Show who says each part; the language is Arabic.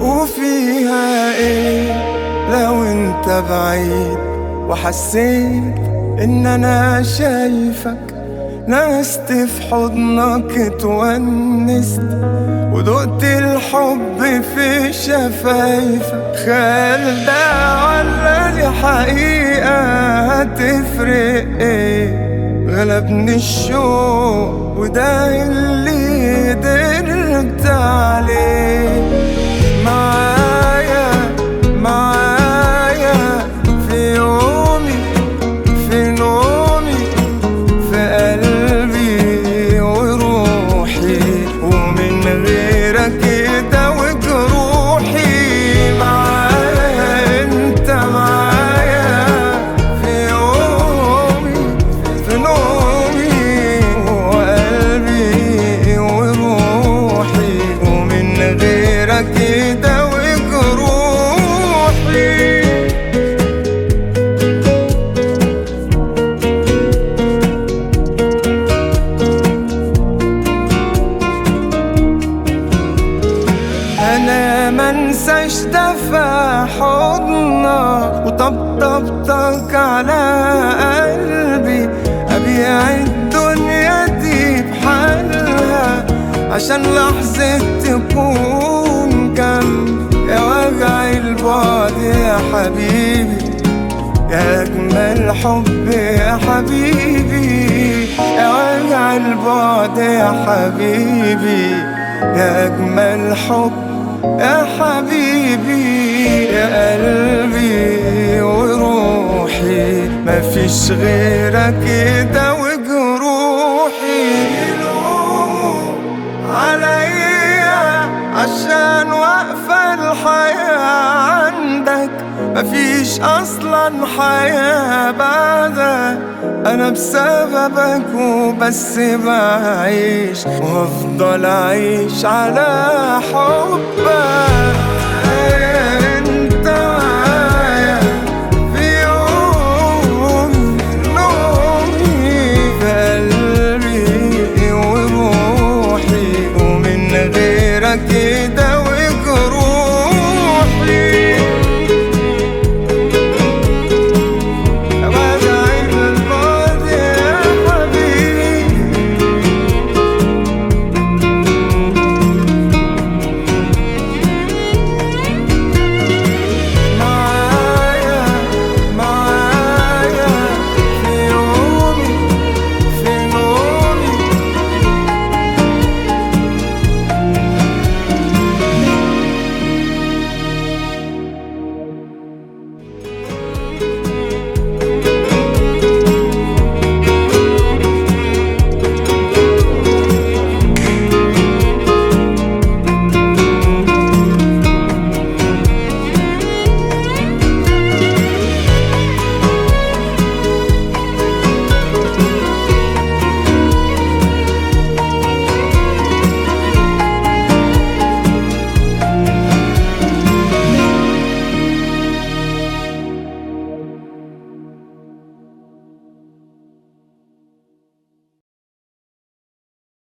Speaker 1: وفيها ايه لو انت بعيد وحسيت ان انا شايفك؟ نست في حضنك اتونست ودقت الحب في شفايفك. خيال ده ولا دي حقيقة؟ هتفرق ايه؟ غلبني الشوق وده اللي قدرت عليه. معايا في يومي في نومي في قلبي وروحي، ومن غيرك كده وجروحي. معايا انت معايا في يومي في نومي وقلبي وروحي، ومن غيرك كده وجروحي. انا منساش دفع حضنك وطبطبتك على قلبي، ابيع الدنيا دي بحالها عشان لحظة تكون جنبي. يا وجع البعد يا حبيبي، يا أجمل حب يا حبيبي. يا وجع البعد يا حبيبي، يا أجمل حب يا حبيبي. يا قلبي وروحي مفيش غيرك كده وجروحي. يلوموا عليا عشان واقفة الحياة عندك، مفيش اصلا حياة بعدك. انا بسببك وبس بعيش، وهفضل اعيش على حبك.